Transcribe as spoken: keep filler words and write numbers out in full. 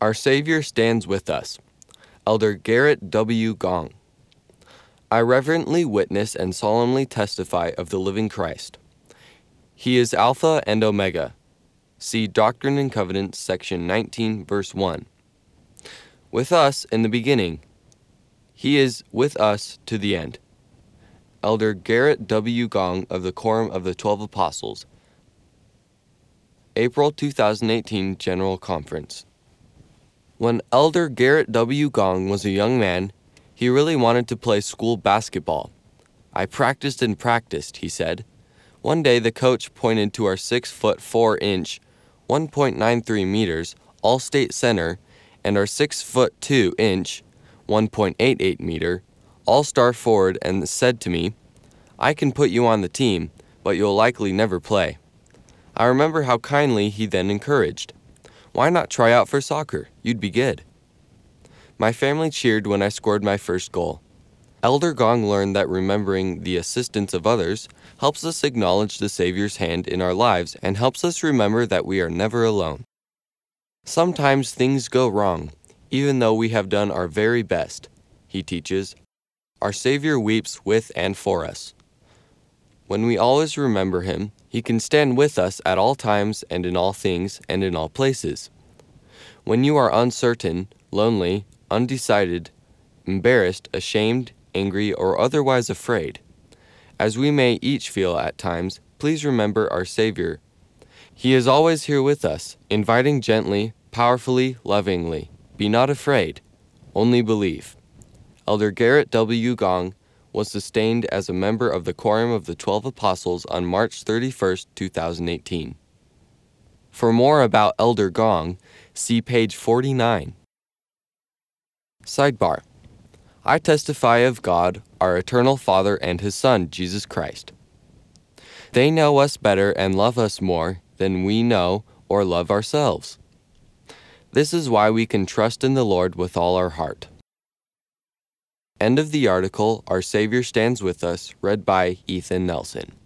Our Savior stands with us. Elder Garrett W. Gong. I reverently witness and solemnly testify of the living Christ. He is Alpha and Omega. See Doctrine and Covenants, section nineteen, verse one. With us in the beginning. He is with us to the end. Elder Garrett W. Gong of the Quorum of the Twelve Apostles. April two thousand eighteen General Conference. When Elder Garrett W. Gong was a young man, he really wanted to play school basketball. I practiced and practiced, he said. One day the coach pointed to our six foot four inch, one point nine three meters, all-state center, and our six foot two inch, one point eight eight meter, all-star forward and said to me, "I can put you on the team, but you'll likely never play." I remember how kindly he then encouraged. Why not try out for soccer? You'd be good. My family cheered when I scored my first goal. Elder Gong learned that remembering the assistance of others helps us acknowledge the Savior's hand in our lives and helps us remember that we are never alone. Sometimes things go wrong, even though we have done our very best, he teaches. Our Savior weeps with and for us. When we always remember him, he can stand with us at all times and in all things and in all places. When you are uncertain, lonely, undecided, embarrassed, ashamed, angry, or otherwise afraid, as we may each feel at times, please remember our Savior. He is always here with us, inviting gently, powerfully, lovingly. Be not afraid, only believe. Elder Garrett W. Gong was sustained as a member of the Quorum of the Twelve Apostles on March thirty-first, two thousand eighteen. For more about Elder Gong, see page forty-nine. Sidebar. I testify of God, our eternal Father, and His Son, Jesus Christ. They know us better and love us more than we know or love ourselves. This is why we can trust in the Lord with all our heart. End of the article, Our Savior Stands With Us, read by Ethan Nelson.